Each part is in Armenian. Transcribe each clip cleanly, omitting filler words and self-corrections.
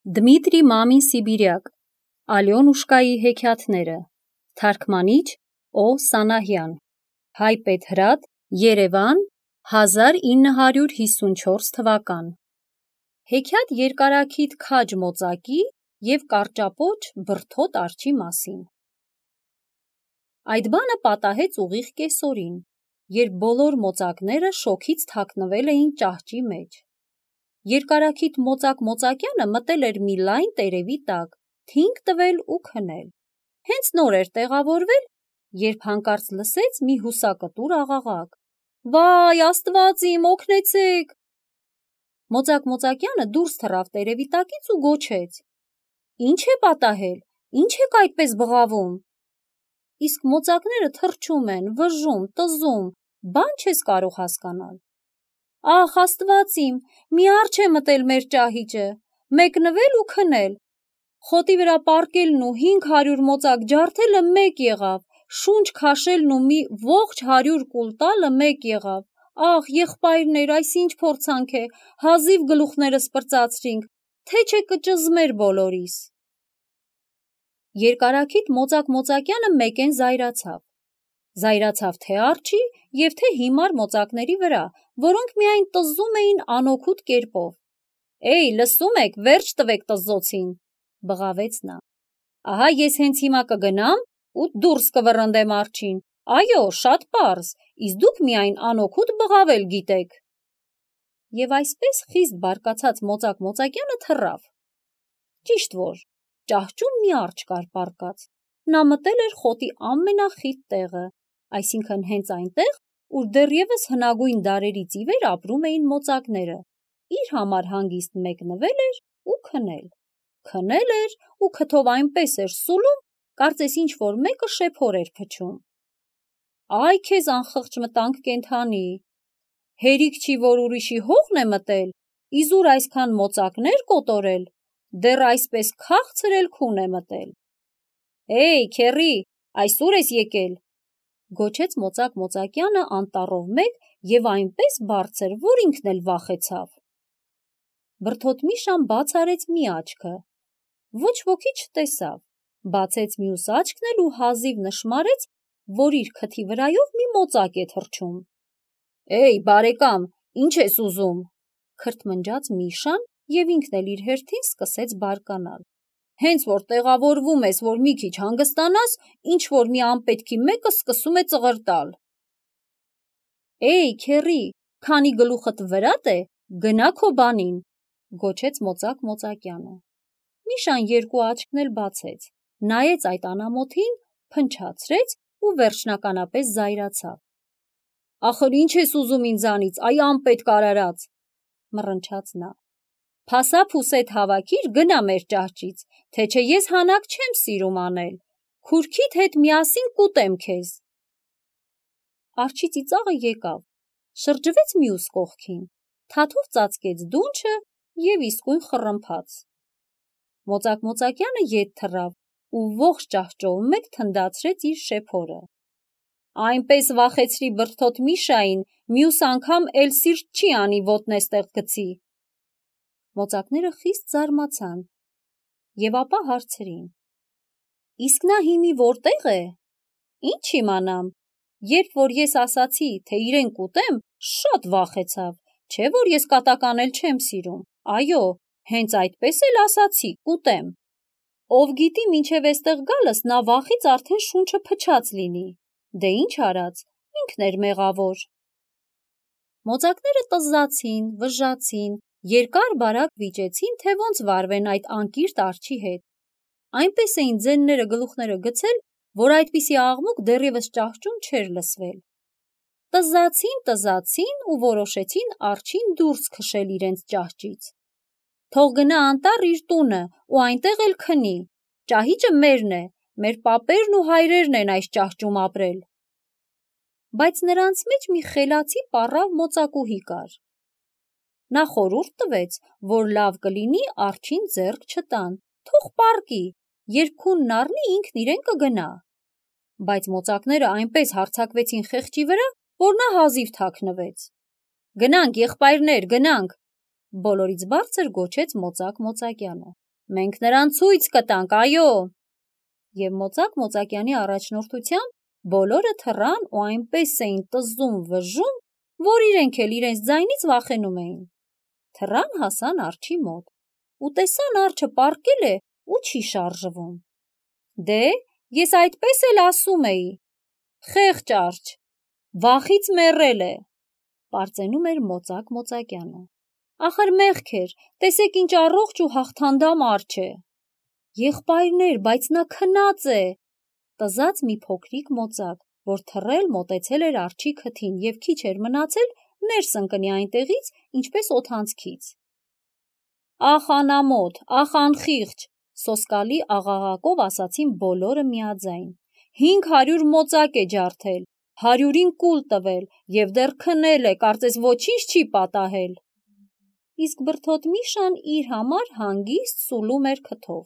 Դմիտրի Մամին Սիբիրյակ, Ալյոնուշկայի հեքիաթները, թարգմանիչ Օ. Սանահյան, Հայ Պետհրատ, Երևան, 1954 թվական։ Հեքիաթ երկարաքիթ քաջ մոծակի և կարճապոչ բրդոտ արջի մասին։ Այդ բանը պատահեց ուղիղ կեսօրին, երբ բոլոր մոծակները շոգից թաքնվել էին ճահճի մեջ։ Երկարաքիթ մոծակ-մոծակյանը մտել էր մի լայն տերևի տակ, թինք տվել ու քնել։ Հենց նոր էր տեղավորվել, երբ հանկարծ լսեց մի հուսակտուր աղաղակ. «Վայ, Աստված իմ, օգնեցեք»։ Մոծակ-մոծակյանը դուրս թռավ տերևի տակից ու գոչեց. «Ինչ է պատահել, ինչ եք այդպես բղավում»։ Իսկ մոծակները թռչում են, վժում, տզում, բան չես կարող հասկանալ։ «Ախ, Աստված իմ, մի արջ է մտել մեր ճահիճը, մեկնվել ու քնել, խոտի վրա պառկելն ու 500 մոծակ ջարդելը մեկ եղավ, շունչ քաշելն ու մի ողջ 100 կուլ տալը մեկ եղավ, ախ, եղբայրներ, այս ինչ փորձանք է, հազիվ գլուխներս պրծացրինք, թե չէ կճզմեր բոլորիս»։ Երկարաքիթ մոծակ-մոծակյանը մեկեն զայրացավ թե արջի և թե հիմար մոծակների վրա, որոնք միայն տզում էին անօգուտ կերպով։ «Էյ, լսում եք, վերջ տվեք տզոցին», բղավեց նա։ «Ահա ես հենց հիմա կգնամ ու դուրս կվռնդեմ արջին, այո, շատ պարզ, իսկ դուք միայն անօգուտ բղավել գիտեք»։ Եվ այսպես խիստ բարկացած մոծակ-մոծակյանը թռավ։ Ճիշտ որ, ճահճում մի արջ կար պառկած, նա մտել էր խոտի ամենախիտ տեղը, այսինքն հենց այնտեղ, ուր դեռևս հնագույն դարերից ի վեր ապրում էին մոծակները, իր համար հանգիստ մեկնվել էր ու քնել էր ու քթով այնպես էր սուլում, կարծես ինչ-որ մեկը շեփոր էր փչում։ «Այ քեզ անխղճ մտանք կենդանի, հերիք չի, որ ուրիշի հողն է մտել, իզուր այսքան մոծակներ կոտորել, դեռ այսպես քաղցր էլ քուն է մտել»։ «Էյ, քեռի, այս ուր ես եկել», գոչեց մոծակ-մոծակյանը անտառով մեկ և այնպես բարձր, որ ինքն էլ վախեցավ։ Բրդոտ միշան բաց արեց մի աչքը, ոչ ոքի չտեսավ, բացեց մյուս աչքն էլ ու հազիվ նշմարեց, որ իր քթի վրայով մի մոծակ է թռչում։ «Էյ, բարեկամ, ինչ ես ուզում», քրթմնջաց միշան և ինքն էլ իր հերթին սկսեց բարկանալ։ «Հենց որ տեղավորվում ես, որ մի քիչ հանգստանաս, ինչ-որ մի անպետքի մեկը սկսում է ծղրտալ»։ «Էյ, քեռի, քանի գլուխդ վրատ է, գնա քո բանին», գոչեց մոծակ-մոծակյանը։ Միշան երկու աչքն էլ բացեց, նայեց այդ անամոթին, փնչացրեց ու վերջնականապես զայրացավ։ «Ախր ինչ ես ուզում ինձանից, այ անպետք արարած», մռնչաց նա։ «Փասափուսեդ հավաքիր, գնա մեր ճահճից, թե չէ ես հանակ չեմ սիրում անել, քուրքիդ հետ միասին կուտեմ քեզ»։ Արջի ծիծաղը եկավ, շրջվեց մյուս կողքին, թաթով ծածկեց դունչը և իսկույն խռմփաց։ Մոծակ-մոծակյանը ետ թռավ ու ողջ ճահճով մեկ թնդացրեց իր շեփորը։ «Այնպես վախեցրի բրդոտ միշային, մյուս անգամ էլ սիրտ չի անի ոտն էստեղ գցի»։ Մոծակները խիստ զարմացան և ապա հարցրին. «Իսկ նա հիմի որտե՞ղ է»։ «Ինչ իմանամ, երբ որ ես ասացի, թե իրեն կուտեմ, շատ վախեցավ, չէ՞ որ ես կատակ անել չեմ սիրում, այո, հենց այդպես էլ ասացի, կուտեմ։ Ով գիտի մինչև էստեղ գալս նա վախից արդեն շունչը փչած լինի, դե ինչ արած, ինքն էր մեղավոր»։ Մոծակները տզացին, վժացին, երկար-բարակ վիճեցին, թե ոնց վարվեն այդ անկիրթ արջի հետ։ Այնպես էին ձենները գլուխները գցել, որ այդպիսի աղմուկ դեռևս ճահճում չէր լսվել։ Տզացին ու որոշեցին արջին դուրս քշել իրենց ճահճից։ «Թող գնա անտառ իր տունը ու այնտեղ էլ քնի, ճահիճը մերն է, մեր պապերն ու հայրերն են այս ճահճում ապրել»։ Բայց նրանց մեջ մի խելացի պառավ մոծակուհի կար։ Նա խորհուրդ տվեց, որ լավ կլինի արջին ձեռք չտան, թող պառկի, երբ քունն առնի, ինքն իրեն կգնա։ Բայց մոծակները այնպես հարձակվեցին խեղճի վրա, որ նա հազիվ թաքնվեց։ «Գնանք, եղբայրներ, գնանք», բոլորից բարձր գոչեց մոծակ-մոծակյանը։ Մենք նրան ցույց կտանք, այո։ Եվ Մոծակ-Մոծակյանի առաջնորդությամբ բոլորը թռան ու այնպես էին տզում վժում, որ իրենք էլ իրենց ձայնից վախենում էին։ Թռան հասան արջի մոտ ու տեսան արջը պառկել է ու չի շարժվում։ Դե, ես այդպես էլ ասում էի, խեղճ արջ, վախից մեռել է, պարծենում էր Մոծակ-Մոծակյանը։ Ախր մեղք էր, տեսեք ինչ առողջ ու հաղթանդամ արջ է։ Եղբայրներ, բայց նա քնած է, տզաց մի փոքրիկ մոծակ, որ թռել մոտեցել էր արջի քթին և քիչ էր մնացել ներս ընկնի այնտեղից, ինչպես օդանցքից։ Ախ անամոթ, ախ անխիղճ, սոսկալի աղաղակով ասացին բոլորը միաձայն։ 500 մոծակ է ջարդել, 100-ին կուլ տվել և դեռ քնել է, կարծես ոչինչ չի պատահել։ Իսկ բրդոտ Միշան իր համար հանգիստ սուլում էր քթով։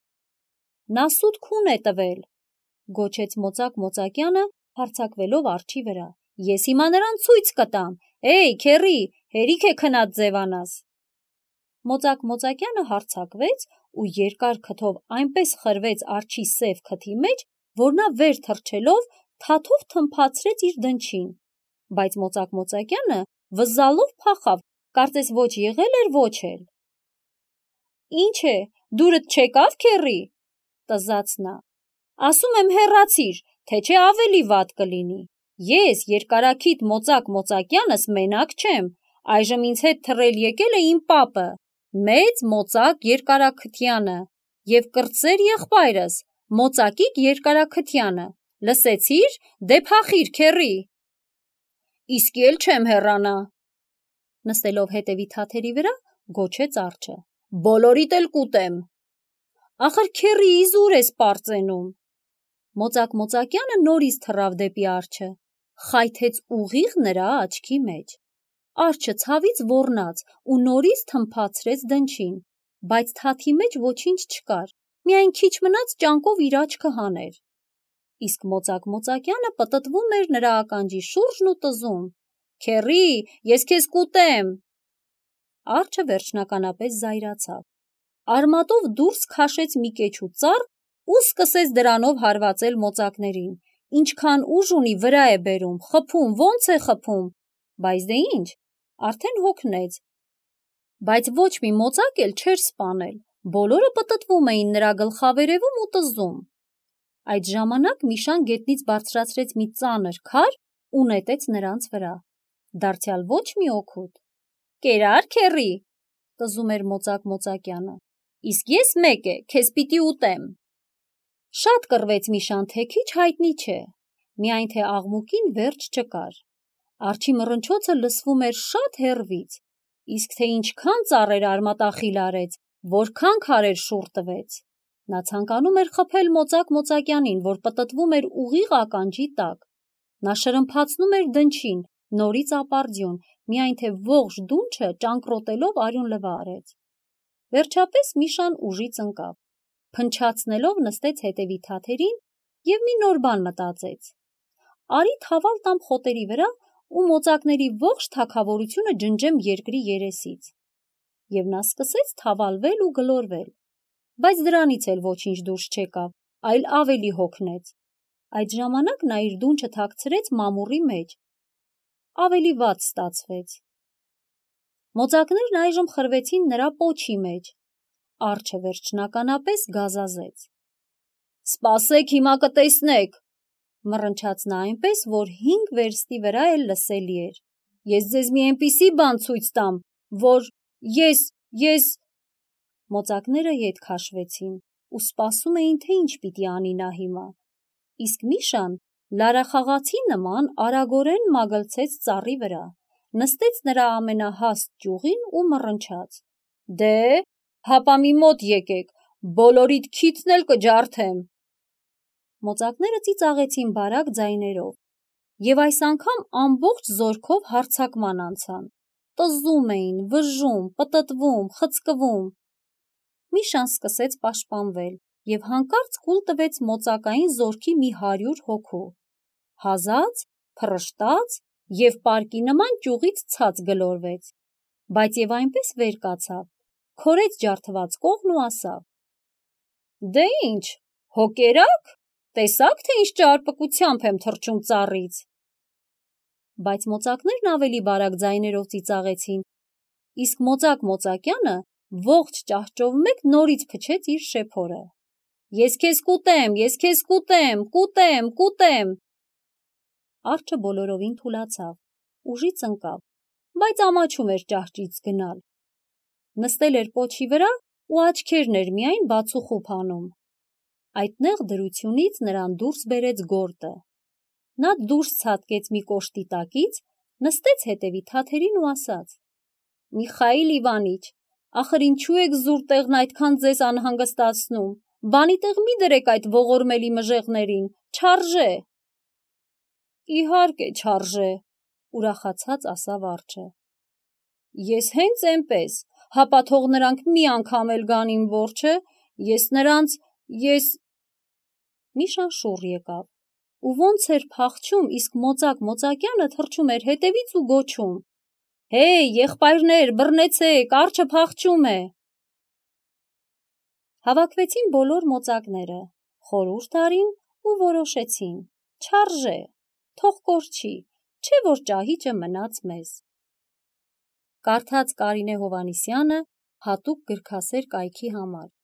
Նա սուտ քուն է տվել, գոչեց Մոծակ-Մոծակյանը, հարձակվելով արջի վրա։ Ես հիմա նրան ցույց կտամ, էй, քեռի, հերիք է քնած ձևանաս։ Մոծակ-Մոծակյանը հարձակվեց ու երկար քթով այնպես խրվեց արջի սև քթի մեջ, որ նա վեր թռչելով թաթով թմփացրեց իր դնչին, բայց Մոծակ-Մոծակյանը վզզալով փախավ, կարծես ոչ եղել էր, ոչ էլ։ Ինչ է, դուրդ չեկավ, քեռի, տզաց նա։ Ասում եմ հեռացիր, թե չէ ավելի վատ կլինի։ Ես երկարաքիթ Մոծակ-Մոծակյանս մենակ չեմ, այժմ ինձ հետ թռել եկել է իմ պապը, մեծ Մոծակ Երկարաքթյանը և կրտսեր եղբայրս, Մոծակիկ Երկարաքթյանը, լսեցիր, դե փախիր, քեռի։ Իսկի էլ չեմ հեռանա, նստելով հետևի թաթերի վրա, գոչեց արջը, բոլորիդ էլ կուտեմ։ Ախր քեռի, իզուր ես պարծենում։ Մոծակ-Մոծակյանը նորից թռավ դեպի արջը, խայթեց ուղիղ նրա աչքի մեջ։ Արջը ցավից ոռնաց ու նորից թմփացրեց դնչին, բայց թաթի մեջ ոչինչ չկար, միայն քիչ մնաց ճանկով իր աչքը հաներ։ Իսկ Մոծակ-Մոծակյանը պտտվում էր նրա ականջի շուրջն ու տզում. Քեռի, ես քեզ կուտեմ։ Արջը վերջնականապես զայրացավ։ Արմատով դուրս քաշեց մի կեչու ծառ ու սկսեց դրանով հարվածել մոծակներին, ինչքան ուժ ունի վրա է բերում, խփում, ոնց է խփում, բայց դե ինչ, արդեն հոգնեց, բայց ոչ մի մոծակ էլ չէր սպանել, բոլորը պտտվում էին նրա գլխավերևում ու տզում։ Այդ ժամանակ Միշան գետնից բարձրացրեց մի ծանր քար ու նետեց նրանց վրա, դարձյալ ոչ մի օգուտ։ Կերա՞ր, քեռի, տզում էր Մոծակ-Մոծակյանը, իսկ ես մեկ է, քեզ պիտի ուտեմ։ Շատ կռվեց Միշան, թե քիչ հայտնի չէ, միայն թե աղմուկին վերջ չկար։ Արջի մռնչոցը լսվում էր շատ հեռվից, իսկ թե ինչքան ծառեր արմատախիլ արեց, որքան քարեր շուռ տվեց։ Նա ցանկանում էր խփել Մոծակ-Մոծակյանին, որ պտտվում էր ուղիղ ականջի տակ։ Նա շրմփացնում էր դնչին, նորից ապարդյուն, միայն թե ողջ դունչը ճանկռոտելով արյուն լվա արեց։ Վերջապես Միշան ուժից ընկավ, փնչացնելով նստեց հետևի թաթերին և մի նոր բան մտածեց. արի թավալ տամ խոտերի վրա ու մոծակների ողջ թագավորությունը ջնջեմ երկրի երեսից։ Եվ նա սկսեց թավալվել ու գլորվել, բայց դրանից էլ ոչինչ դուրս չեկավ, այլ ավելի հոգնեց։ Այդ ժամանակ նա իր դունչը թաքցրեց մամուռի մեջ, ավելի վատ ստացվեց։ Մոծակներն այժմ խրվեցին նրա պոչի մեջ, արջը վերջնականապես գազազեց։ Սպասեք, հիմա կտեսնեք, մռնչաց նա այնպես, որ 5 վերստի վրա էլ լսելի էր։ Ես ձեզ մի այնպիսի բան ցույց տամ, որ ես… Մոծակները ետ քաշվեցին ու սպասում էին, թե ինչ պիտի անի նա հիմա։ Իսկ Միշան լարախաղացի նման արագորեն մագլցեց ծառի վրա, նստեց նրա ամենահաստ ճյուղին ու մռնչաց. Դե, հապա մի մոտ եկեք, բոլորիդ քիթն էլ կջարդեմ։ Մոծակները ծիծաղեցին բարակ ձայներով և այս անգամ ամբողջ զորքով հարձակման անցան, տզում էին, վժում, պտտվում, խցկվում։ Միշան սկսեց պաշտպանվել և հանկարծ կուլ տվեց մոծակային զորքի մի 100 հոգու, հազաց, փռշտաց և պարկի նման ճյուղից ցած գլորվեց, բայց և այնպես վեր կացավ, քորեց ջարդված կողն ու ասավ. Դե ինչ, հոկերակ, տեսաք, թե ինչ ճարպկությամբ եմ թռչում ծառից։ Բայց մոծակներն ավելի բարակ ձայներով ծիծաղեցին, իսկ Մոծակ-Մոծակյանը ողջ ճահճով մեկ նորից փչեց իր շեփորը։ Ես քեզ կուտեմ, ես քեզ կուտեմ, կուտեմ, կուտեմ։ Արջը բոլորովին թուլացավ, ուժից ընկավ, բայց ամաչում էր ճահճից գնալ։ Նստել էր պոչի վրա ու աչքերն էր միայն բացուխուփ անում։ Այդտեղ դրությունից նրան դուրս բերեց գորտը։ Նա դուրս ցատկեց մի կոշտի տակից, նստեց հետևի թաթերին ու ասաց. Միխայիլ Իվանիչ, ախր ինչու եք զուր տեղն այդքան ձեզ անհանգստացնում, բանի տեղ մի դրեք այդ ողորմելի մժեղներին, չարժե։ Իհարկե չարժե, ուրախացած ասավ արջը։ Ես հենց էնպես, հապա թող նրանք մի անգամ էլ գան իմ որջը, ես նրանց, Միշան շուռ եկավ, ու ոնց էր փախչում, իսկ Մոծակ-Մոծակյանը թռչում էր հետևից ու գոչում. Հեյ, եղբայրներ, բռնեցեք, արջը փախչում է։ Հավաքվեցին բոլոր մոծակները, խորհուրդ արին ու որոշեցին. չարժե, թող կորչի, չէ որ ճահիճը մնաց մեզ։ Կարդաց Կարինե Հովհաննիսյանը հատուկ գրքասեր կայքի համար։